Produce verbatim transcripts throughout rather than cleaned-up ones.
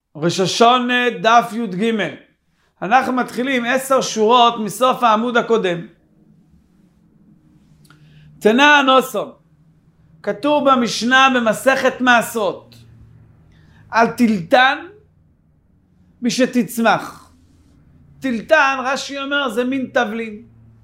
ראש השונה דף י"ג. אנחנו מתחילים עשר שורות מסוף העמוד הקודם. תנא הנוסום, כתוב במשנה במסכת מעשרות, על טילטן משתצמח. טילטן, רש"י אומר, זה מין תבלין.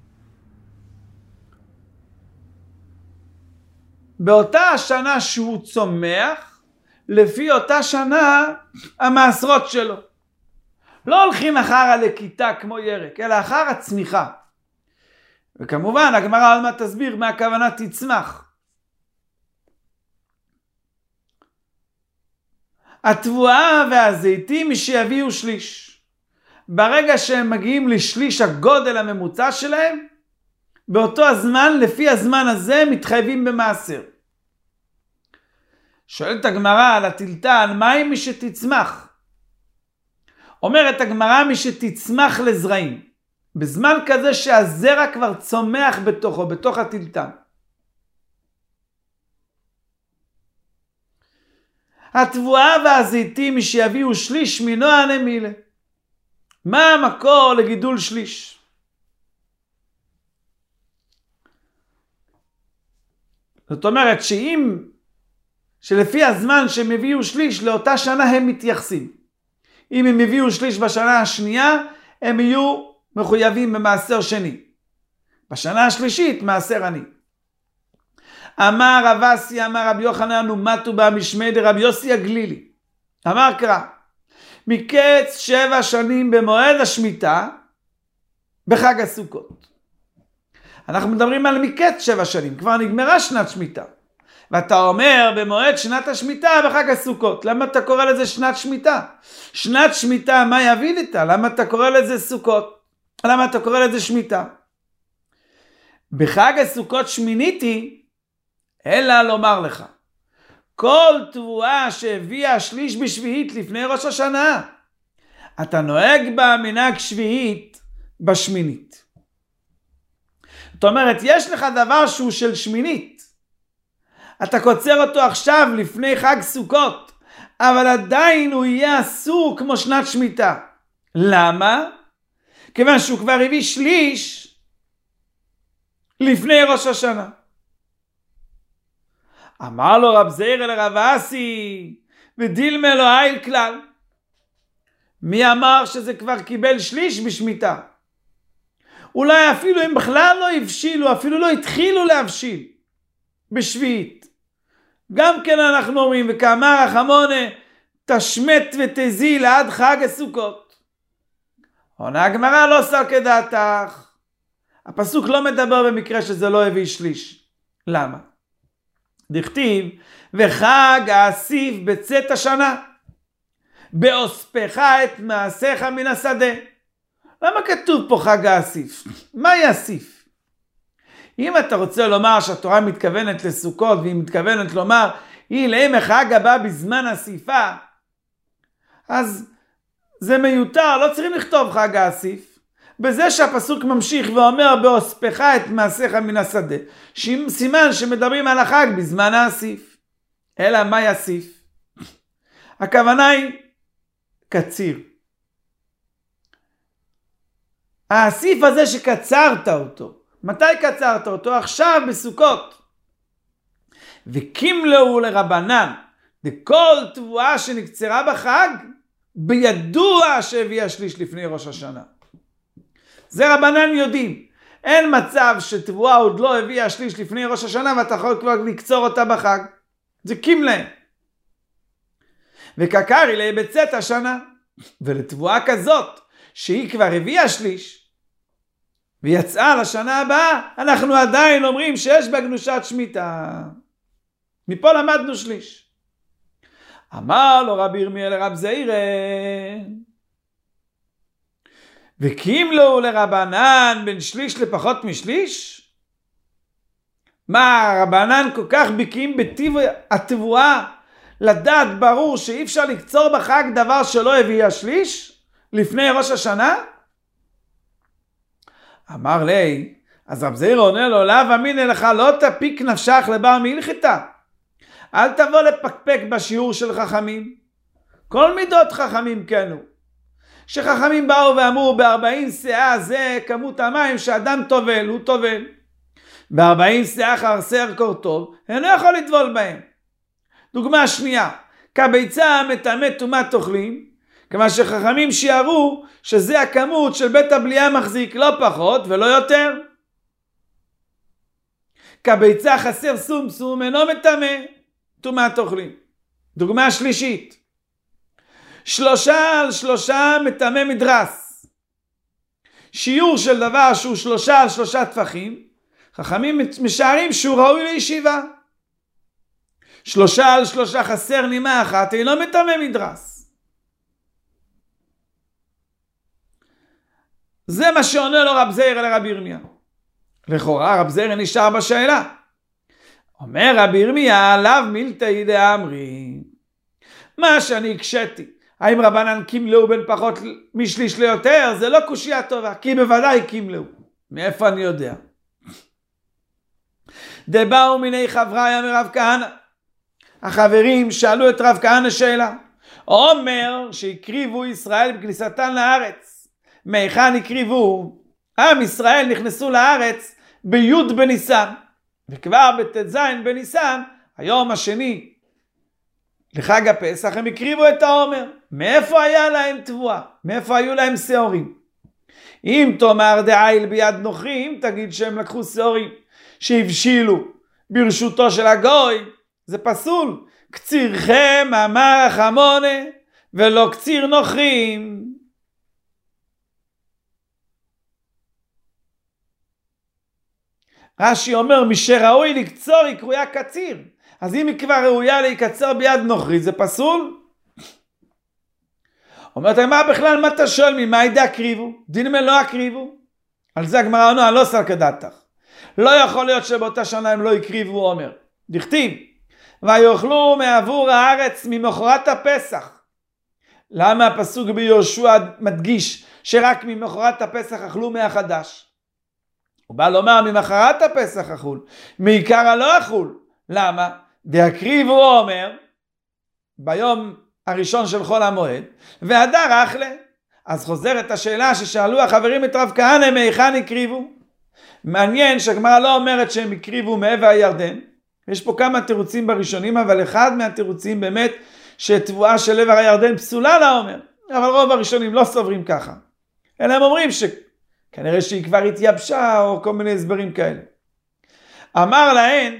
באותה השנה שהוא צומח, לפי אותה שנה המעשרות שלו. לא הולכים אחר הלקיטה כמו ירק, אלא אחר הצמיחה. וכמובן, הגמרא עוד מעט תסביר מה הכוונה תצמח. התבואה והזיתים שיביאו שליש. ברגע שהם מגיעים לשליש הגודל הממוצע שלהם, באותו הזמן, לפי הזמן הזה, מתחייבים במעשר. שואלת הגמרא על הטילטן, מה היא משתצמח? אומרת הגמרא, משתצמח לזרעים. בזמן כזה שהזרע כבר צומח בתוכו, בתוך הטילטן. התבואה והזיתים שיביאו שליש מינו הנמילה. מה המקור לגידול שליש? זאת אומרת שאם, שלפי הזמן שהם הביאו שליש, לאותה שנה הם מתייחסים. אם הם הביאו שליש בשנה השנייה, הם יהיו מחויבים במעשר שני. בשנה השלישית, מעשר עני. אמר רב אסי, אמר רבי יוחנן, ומתו במשמי דרבי יוסי הגלילי. אמר קרא, מקץ שבע שנים במועד השמיטה, בחג הסוכות. אנחנו מדברים על מקץ שבע שנים, כבר נגמרה שנת שמיטה. ואתה אומר במועד שנת השמיטה בחג הסוכות. למה אתה קורא לזה שנת שמיטה? שנת שמיטה, מה יביא איתה? למה אתה קורא לזה סוכות? למה אתה קורא לזה שמיטה? בחג הסוכות שמיניתי, אלא לומר לך, כל תבואה שהביאה שליש בשביעית לפני ראש השנה, אתה נוהג בה מנהג שביעית בשמינית. זאת אומרת, יש לך דבר שהוא של שמינית. אתה קוצר אותו עכשיו לפני חג סוכות, אבל עדיין הוא יהיה אסור כמו שנת שמיטה. למה? כיוון שהוא כבר הביא שליש לפני ראש השנה. אמר לו רב זעיר לרב אסי, ודילמה לו איל כלל. מי אמר שזה כבר קיבל שליש בשמיטה? אולי אפילו הם בכלל לא הבשילו, אפילו לא התחילו להבשיל בשביעית. גם כן אנחנו אומרים, וכאמר החמונה, תשמט ותזיל עד חג הסוכות. עונה הגמרא, לא שר כדעתך. הפסוק לא מדבר במקרה שזה לא הביא שליש. למה? דכתיב, וחג האסיף בצאת השנה, באוספך את מעשיך מן השדה. למה כתוב פה חג האסיף? מה יאסיף? אם אתה רוצה לומר שהתורה מתכוונת לסוכות, והיא מתכוונת לומר, היא להם חג הבא בזמן אסיפה, אז זה מיותר, לא צריכים לכתוב חג האסיף. בזה שהפסוק ממשיך ואומר, באוספך את מעשיך מן השדה, סימן שמדברים על החג בזמן האסיף. אלא מה יאסיף? הכוונה היא קציר. האסיף הזה שקצרת אותו, מתי קצרת אותו? עכשיו בסוכות. וקימלו לרבנן, דכל תבואה שנקצרה בחג, בידוע שהביאה שליש לפני ראש השנה. זה רבנן יודעים. אין מצב שתבואה עוד לא הביאה שליש לפני ראש השנה, ואתה יכול כבר לקצור אותה בחג. זה קימלה. וקקרי לה בצאת השנה. ולתבואה כזאת, שהיא כבר הביאה שליש, ויצאה לשנה הבאה, אנחנו עדיין אומרים שיש בה גנושת שמיטה. מפה למדנו שליש. אמר לו רבי ירמיה לרב זעיר, וקימלו לרבנן בין שליש לפחות משליש? מה, רבנן כל כך בקיאים בטיב התבואה, לדעת ברור שאי אפשר לקצור בחג דבר שלא הביא השליש לפני ראש השנה? אמר לי, אז רב זעיר עונה לו, לאו אמינא לך, לא תפיק נפשך לבר מהלכתה. אל תבוא לפקפק בשיעור של חכמים. כל מידות חכמים כנו. שחכמים באו ואמרו ב-ארבעים שאה זה כמות המים שאדם טובל, הוא טובל. ב-ארבעים שאה חרסר קורטוב, אינו יכול לטבול בהם. דוגמה שנייה, כביצה מטמא טומאת אוכלים, כמה שחכמים שיערו שזה הכמות של בית הבליעה מחזיק, לא פחות ולא יותר. כביצה חסר סום סום, אינו מטמא טומאת אוכלים. דוגמה שלישית, שלושה על שלושה מטמא מדרס. שיעור של דבר שהוא שלושה על שלושה טפחים, חכמים משערים שהוא ראוי לישיבה. שלושה על שלושה חסר נימה אחת, אינו מטמא מדרס. זה מה שעונה לו רב זעיר לרבי ירמיה. לכאורה רב זעיר נשאר בשאלה. אומר רבי ירמיה, לאו מילתא דאמרי. מה שאני הקשיתי, האם רבנן קימלאו בין פחות משליש ליותר, זה לא קושיה טובה, כי בוודאי קימלאו. מאיפה אני יודע? דבאו מיני חבריה מרב כהנא. החברים שאלו את רב כהנא שאלה. אומר שהקריבו ישראל בכניסתן לארץ. מהיכן הקריבו? עם ישראל נכנסו לארץ בי' בניסן. וכבר בט"ז בניסן, היום השני לחג הפסח, הם הקריבו את העומר. מאיפה היה להם תבואה? מאיפה היו להם שעורים? אם תאמר דעיל ביד נוכרים, תגיד שהם לקחו שעורים שהבשילו ברשותו של הגוי, זה פסול. קצירכם אמר החמונה ולא קציר נוכרים. רש"י אומר מי שראוי לקצור היא קרויה קציר. אז אם היא כבר ראויה להיקצר ביד נוכרי, זה פסול? אומרת, מה בכלל, מה אתה שואל ממה ידע הקריבו? דין מה לא הקריבו? על זה הגמרא עונה, לא סלקא דעתך. לא יכול להיות שבאותה שנה הם לא הקריבו עומר. דכתיב, ויאכלו מעבור הארץ ממחרת הפסח. למה הפסוק ביהושע מדגיש שרק ממחרת הפסח אכלו מהחדש? הוא בא לומר ממחרת הפסח אכול, מעיקר לא אכול. למה? דהקריבו עומר ביום הראשון של חול המועד, והדר אכלה. אז חוזרת השאלה ששאלו החברים את רב כהנא, מהיכן הקריבו? מעניין שהגמרא לא אומרת שהם הקריבו מעבר הירדן. יש פה כמה תירוצים בראשונים, אבל אחד מהתירוצים באמת שתבואה של עבר הירדן פסולה לעומר. אבל רוב הראשונים לא סוברים ככה. אלא הם אומרים שכנראה שהיא כבר התייבשה או כל מיני הסברים כאלה. אמר להן,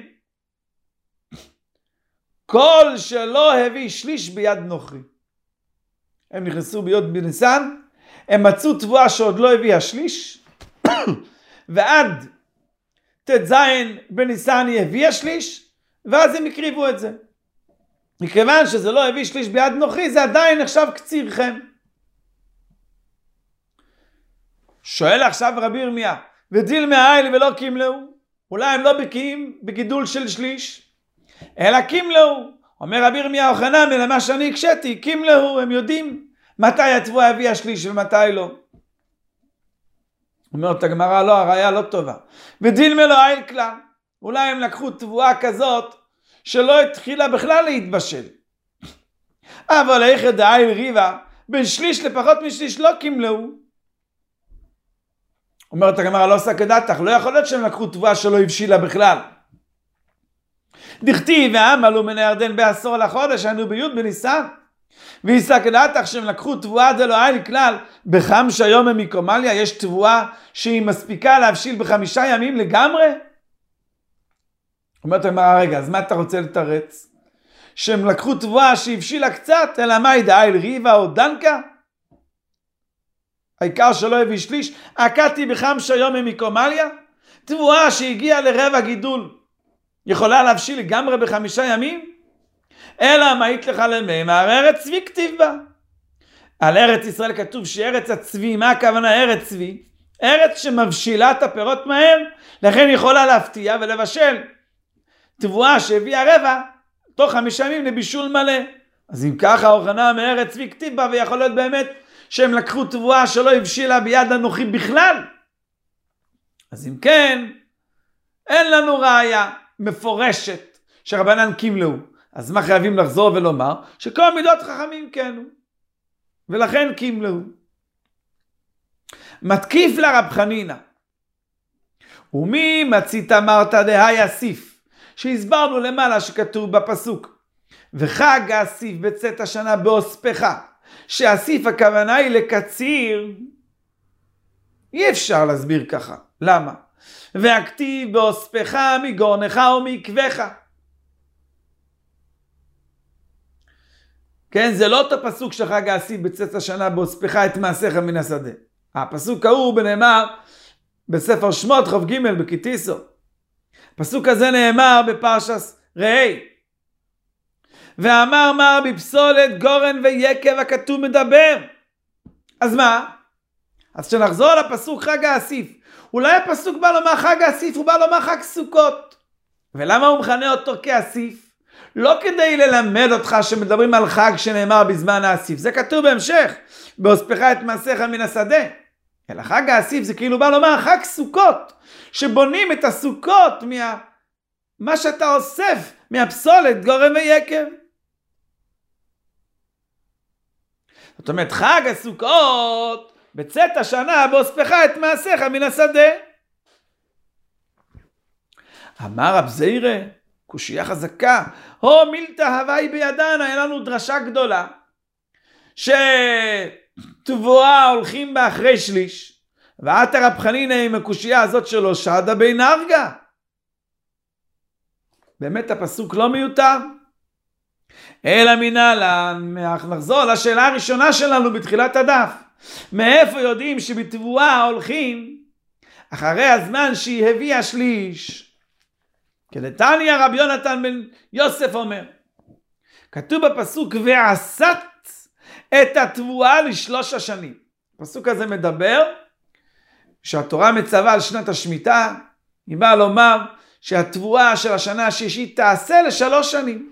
כל שלא הביא שליש ביד נוכרי. הם נכנסו בי' בניסן, הם מצאו תבואה שעוד לא הביאה שליש, ועד ט"ז בניסן היא הביאה שליש, ואז הם הקריבו את זה. מכיוון שזה לא הביא שליש ביד נוכרי, זה עדיין נחשב קצירכם. שואל עכשיו רבי ירמיה, ודיל מהאיל ולא קימלאו? אולי הם לא בקיאים בגידול של שליש? אלא קימלאו. אומר רבי ירמיה אוחנן, למה שאני הקשיתי, קימלאו, הם יודעים מתי התבואה הביאה שליש ומתי לא. אומרת הגמרא, לא, הראיה לא טובה. ודין מלא איל כלל. אולי הם לקחו תבואה כזאת שלא התחילה בכלל להתבשל. אבל איך דאיל ריבה, בין שליש לפחות משליש לא קימלאו. אומרת הגמרא, לא סלקא דעתך, לא יכול להיות שהם לקחו תבואה שלא הבשילה בכלל. דכתיב ועמלו מן הירדן בעשור לחודש, היינו בי' בניסן. ויסלקא דעתך שהם לקחו תבואה דלא איל כלל בחמישה יום מקומליה. יש תבואה שהיא מספיקה להבשיל בחמישה ימים לגמרי? אומרת הגמרא, רגע, אז מה אתה רוצה לתרץ? שהם לקחו תבואה שהבשילה קצת, אלא מה היא דאיל ריבה או דנקה? העיקר שלא הביא שליש, עקתי בחמישה יום מקומליה? תבואה שהגיעה לרבע גידול יכולה להבשיל לגמרי בחמישה ימים? אלא מה היית לך למימר? ארץ צבי כתיב בה. על ארץ ישראל כתוב שארץ הצבי, מה הכוונה ארץ צבי? ארץ שמבשילה את הפירות מהר, לכן יכולה להפתיע ולבשל תבואה שהביאה רבע תוך חמישה ימים לבישול מלא. אז אם ככה אוחנן מארץ צבי כתיב בה, ויכול להיות באמת שהם לקחו תבואה שלא הבשילה ביד אנוכי בכלל. אז אם כן, אין לנו ראיה מפורשת שרבנן קימלאו. אז מה חייבים לחזור ולומר? שכל מידות חכמים כן הוא. ולכן קימלו. מתקיף לרב חנינא. ומי מצית אמרת דהי אסיף, שהסברנו למעלה שכתוב בפסוק, וחג האסיף בצאת השנה באוספך, שאסיף הכוונה היא לקציר. אי אפשר להסביר ככה. למה? והכתיב באוספך מגורנך ומעקבך. כן, זה לא אותו פסוק של חג האסיף בצאת השנה באוספך את מעשיך מן השדה. הפסוק ההוא בנאמר בספר שמות חוב ג' בקיטיסו. הפסוק הזה נאמר בפרשת ראה. ואמר מר בפסולת גורן ויקב הכתוב מדבר. אז מה? אז כשנחזור לפסוק חג האסיף, אולי הפסוק בא לומר חג האסיף, הוא בא לומר חג סוכות. ולמה הוא מכנה אותו כאסיף? לא כדי ללמד אותך שמדברים על חג שנאמר בזמן האסיף, זה כתוב בהמשך, באוספך את מעשיך מן השדה. אלא חג האסיף זה כאילו בא לומר חג סוכות, שבונים את הסוכות מה... מה שאתה אוסף מהפסולת גורן ויקב. זאת אומרת, חג הסוכות בצאת השנה באוספך את מעשיך מן השדה. אמר רב זירא, קושייה חזקה, הו מילתא הווי בידן, היה לנו דרשה גדולה, שתבואה הולכים באחרי שליש, ועתה רב חנינא עם הקושייה הזאת שלו, שדה בי נרגה. באמת הפסוק לא מיותר. אלא מנהלן, נחזור לשאלה הראשונה שלנו בתחילת הדף. מאיפה יודעים שבתבואה הולכים אחרי הזמן שהיא הביאה שליש? כדתניא רבי יונתן בן יוסף אומר, כתוב בפסוק ועשת את התבואה לשלוש השנים. הפסוק הזה מדבר שהתורה מצווה על שנת השמיטה, היא באה לומר שהתבואה של השנה השישית תעשה לשלוש שנים.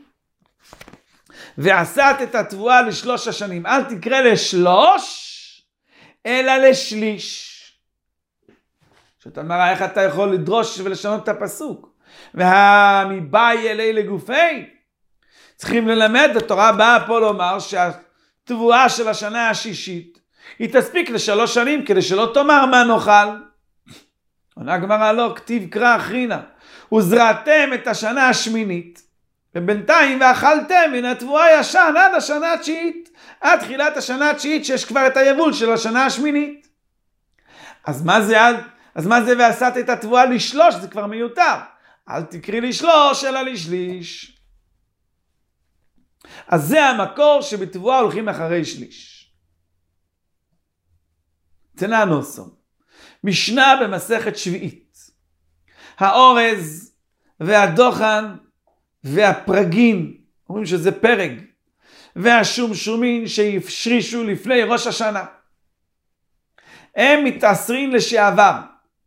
ועשת את התבואה לשלוש השנים. אל תקרא לשלוש, אלא לשליש. שאתה אומר, איך אתה יכול לדרוש ולשנות את הפסוק? והמבאי אלי לגופי. צריכים ללמד, התורה באה פה לומר שהתבואה של השנה השישית היא תספיק לשלוש שנים, כדי שלא תאמר מה נאכל. עונה הגמרא לא, כתיב קרא אחרינה. וזרעתם את השנה השמינית, ובינתיים ואכלתם מן התבואה ישן עד השנה התשיעית, עד תחילת השנה התשיעית שיש כבר את היבול של השנה השמינית. אז מה זה, אז מה זה ועשת את התבואה לשלוש? זה כבר מיותר. אל תקריא לשלוש אלא לשליש. אז זה המקור שבתבואה הולכים אחרי שליש. תנא נוסום. משנה במסכת שביעית. האורז והדוחן והפרגין, אומרים שזה פרג, והשומשומין שהפרישו לפני ראש השנה, הם מתעשרים לשעבר.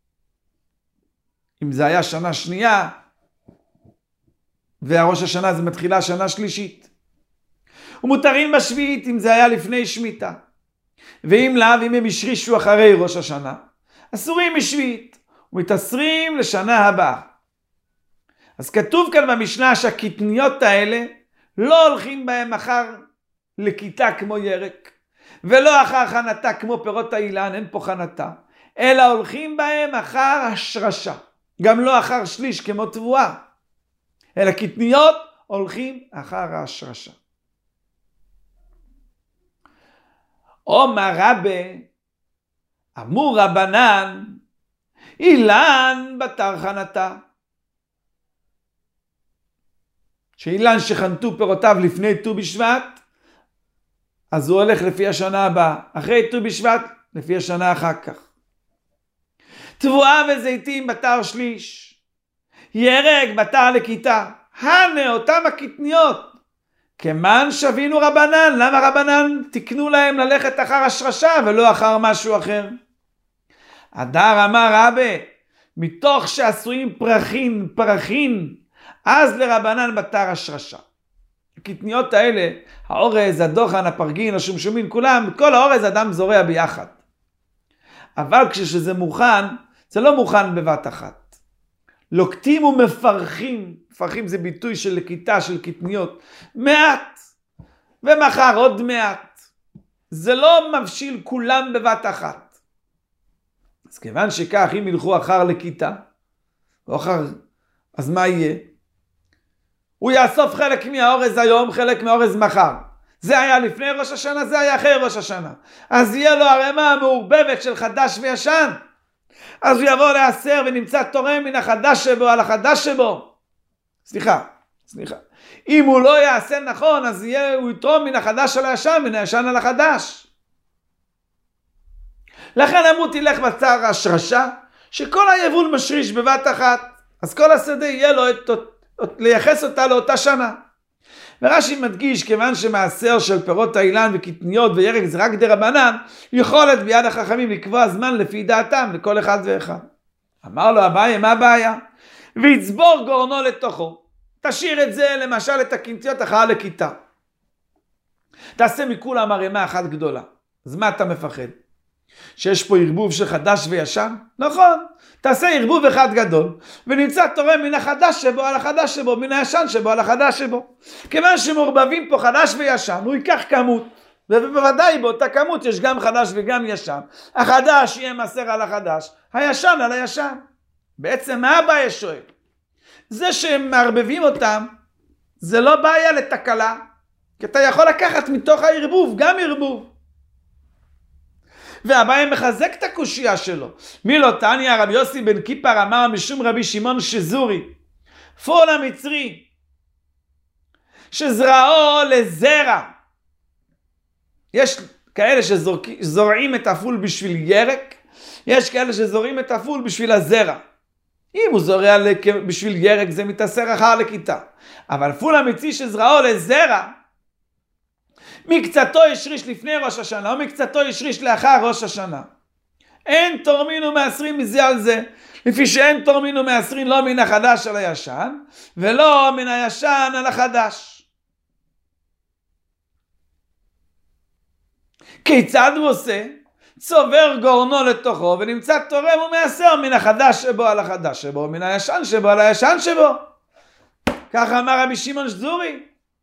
אם זה היה שנה שנייה, והראש השנה זה מתחילה שנה שלישית. ומותרים בשביעית אם זה היה לפני שמיטה. ואם לאו, אם הם השרישו אחרי ראש השנה, אסורים בשביעית, ומתעשרים לשנה הבאה. אז כתוב כאן במשנה שהקטניות האלה לא הולכים בהם אחר לכיתה כמו ירק, ולא אחר חנתה כמו פירות האילן, אין פה חנתה, אלא הולכים בהם אחר השרשה, גם לא אחר שליש כמו תבואה, אלא קטניות הולכים אחר השרשה. אומר רבי, אמור רבנן, אילן בתר חנתה. שאילן שחנתו פירותיו לפני ט"ו בשבט, אז הוא הולך לפי השנה הבאה. אחרי ט"ו בשבט, לפי השנה אחר כך. תבואה וזיתים בתר שליש. ירק בתר לכיתה. הנה אותם הקטניות. כמן שווינו רבנן. למה רבנן תקנו להם ללכת אחר השרשה ולא אחר משהו אחר? הדר אמר רבי, מתוך שעשויים פרחין, פרחין, אז לרבנן בתר השרשה. הקטניות האלה, האורז, הדוחן, הפרגין, השומשומין, כולם, כל האורז אדם זורע ביחד. אבל כשזה מוכן, זה לא מוכן בבת אחת. לוקטים ומפרחים, מפרחים זה ביטוי של לקיטה, של קטניות, מעט, ומחר עוד מעט. זה לא מבשיל כולם בבת אחת. אז כיוון שכך, אם ילכו אחר לקיטה, או אחר, אז מה יהיה? הוא יאסוף חלק מהאורז היום, חלק מהאורז מחר. זה היה לפני ראש השנה, זה היה אחרי ראש השנה. אז יהיה לו הרמה המעורבבת של חדש וישן. אז הוא יבוא לעשר ונמצא תורם מן החדש שבו על החדש שבו. סליחה, סליחה. אם הוא לא יעשה נכון, אז יהיה, הוא יתרום מן החדש על הישן, מן הישן על החדש. לכן אמרו תלך בצער השרשה, שכל היבול משריש בבת אחת. אז כל השדה יהיה לו את, לייחס אותה לאותה שנה. ורש"י מדגיש, כיוון שמעשר של פירות האילן וקטניות וירק זה רק דרבנן, יכולת ביד החכמים לקבוע זמן לפי דעתם לכל אחד ואחד. אמר לו אביי, מה הבעיה? ויצבור גורנו לתוכו. תשאיר את זה, למשל את הקטניות אחר לכיתה. תעשה מכולם ערימה אחת גדולה. אז מה אתה מפחד? שיש פה ערבוב של חדש וישן? נכון. תעשה ערבוב אחד גדול, ונמצא תורם מן החדש שבו על החדש שבו, מן הישן שבו על החדש שבו. כיוון שמעורבבים פה חדש וישן, הוא ייקח כמות, ובוודאי באותה כמות יש גם חדש וגם ישן. החדש יהיה מסר על החדש, הישן על הישן. בעצם מה הבעיה שואל? זה שהם מערבבים אותם, זה לא בעיה לתקלה, כי אתה יכול לקחת מתוך הערבוב, גם ערבוב. והבאי מחזק את הקושייה שלו. מי לא תניא רבי יוסי בן קיפר אמר משום רבי שמעון שזורי, פול המצרי, שזרעו לזרע. יש כאלה שזורעים את הפול בשביל ירק, יש כאלה שזורעים את הפול בשביל הזרע. אם הוא זורע בשביל ירק זה מתאסר אחר לכיתה. אבל פול המצרי שזרעו לזרע, מקצתו ישריש לפני ראש השנה, או מקצתו ישריש לאחר ראש השנה. אין תורמין ומעשרים מזה על זה, לפי שאין תורמין ומעשרים לא מן החדש על הישן, ולא מן הישן על החדש. כיצד הוא עושה? צובר גורנו לתוכו, ונמצא תורם ומעשר מן החדש שבו על החדש שבו, מן הישן שבו על הישן שבו. כך אמר רבי שמעון שזורי.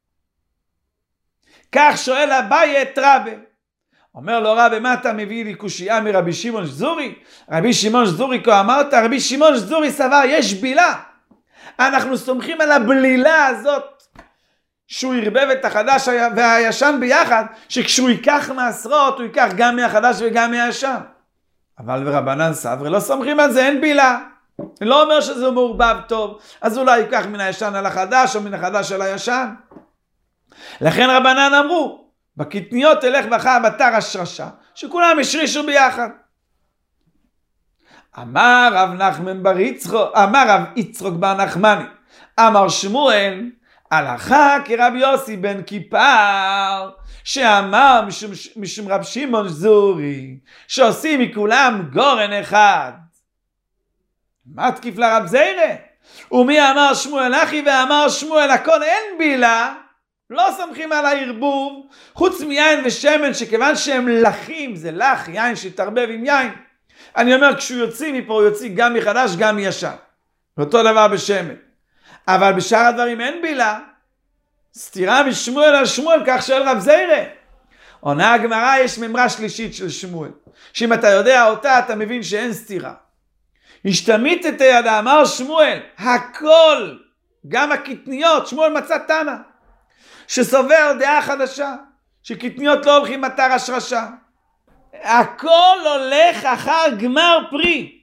כך שואל אביי את רבי. אומר לו רבי, מה אתה מביא לי קושייה מרבי שמעון שזורי? רבי שמעון שזורי, כה אמרת, רבי שמעון שזורי סבר, יש בילה. אנחנו סומכים על הבלילה הזאת, שהוא ירבב את החדש והישן ביחד, שכשהוא ייקח מעשרות, הוא ייקח גם מהחדש וגם מהישן. אבל ברבנן סברי לא סומכים על זה, אין בילה. לא אומר שזה מעורבב טוב, אז אולי ייקח מן הישן על החדש, או מן החדש על הישן. לכן רבנן אמרו, בקטניות תלך בחר בתר השרשה, שכולם השרישו ביחד. אמר רב נחמן בר יצחוק, אמר רב יצחוק בר נחמני, אמר שמואל, הלכה כרבי יוסי בן קיפר, שאמר משום, משום רב שמעון זורי, שעושים מכולם גורן אחד. מה תקיף לרב זיירה? ומי אמר שמואל אחי ואמר שמואל הכל אין בילה, לא סומכים על הערבוב, חוץ מיין ושמן, שכיוון שהם לחים, זה לח, יין שתרבב עם יין. אני אומר, כשהוא יוציא מפה, הוא יוציא גם מחדש, גם מישן. אותו דבר בשמן. אבל בשאר הדברים אין בילה. סתירה משמואל על שמואל, כך שואל רב זיירה. עונה הגמרא, יש ממרה שלישית של שמואל, שאם אתה יודע אותה, אתה מבין שאין סתירה. השתמית את הידה, אמר שמואל, הכל, גם הקטניות, שמואל מצא תנא, שסובר דעה חדשה, שקטניות לא הולכים מטר השרשה. הכל הולך אחר גמר פרי.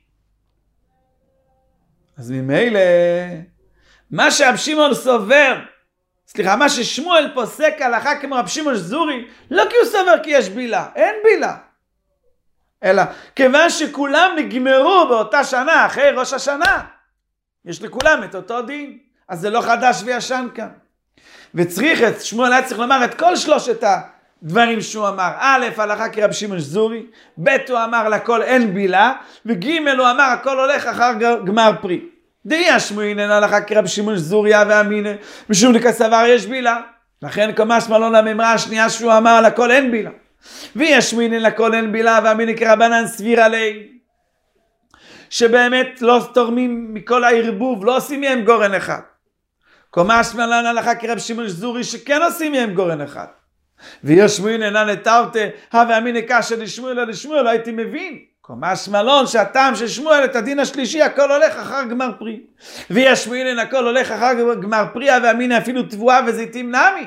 אז ממילא, מה שרב שמעון סובר, סליחה, מה ששמואל פוסק הלכה כמו רב שמעון זורי, לא כי הוא סובר כי יש בילה, אין בילה. אלא כיוון שכולם נגמרו באותה שנה, אחרי ראש השנה, יש לכולם את אותו דין. אז זה לא חדש וישן כאן. וצריך את, שמואל היה צריך לומר את כל שלושת הדברים שהוא אמר. א', הלכה כרב שמעון זורי, ב' הוא אמר לכל אין בילה, וג' הוא אמר הכל הולך אחר גמר פרי. דהיה שמואל הלכה כרב שמעון זורי ואמינא, משום דכסבר יש בילה. לכן כמשמע לא לממרה השנייה שהוא אמר לכל אין בילה. ויש שמואל לכל אין בילה ואמינא כרבנן סביר עלי. שבאמת לא תורמים מכל הערבוב, לא עושים מהם גורן אחד. קומה שמלן הלכה כרב שמעון שזורי שכן עושים מהם גורן אחד. וישמעאל אינן לתרתי, הווה אמינא קשיא לשמואל אלא לשמואל, לא הייתי מבין. קומה שמלון שהטעם של שמואל את הדין השלישי הכל הולך אחר גמר פרי. וישמעאל אין הכל הולך אחר גמר פרי, הווה אמינא אפילו תבואה וזיתים נמי.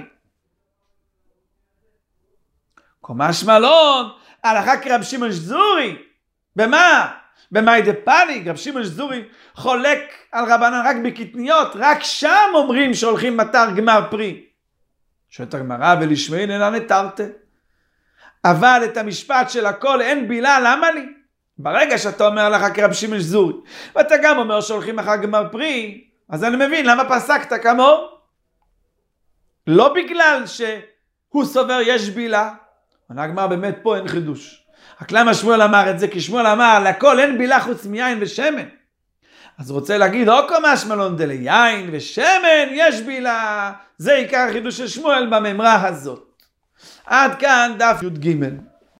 קומה שמלון הלכה כרב שמעון שזורי. במה? במאי דפליג, רב שמעון שזורי חולק על רבנן רק בקטניות, רק שם אומרים שהולכים מטר גמר פרי. שואלת הגמרא, ולישמעאל אינן לתרתי. אבל את המשפט של הכל אין בילה, למה לי? ברגע שאתה אומר לך כרב שמעון שזורי, ואתה גם אומר שהולכים אחר גמר פרי, אז אני מבין למה פסקת כמוהו. לא בגלל שהוא סובר יש בילה. הגמרא באמת פה אין חידוש. רק למה שמואל אמר את זה? כי שמואל אמר לכל אין בילה חוץ מיין ושמן. אז רוצה להגיד, או קומה שמלון דליין ושמן יש בילה. זה עיקר החידוש של שמואל בממרה הזאת. עד כאן דף י"ג.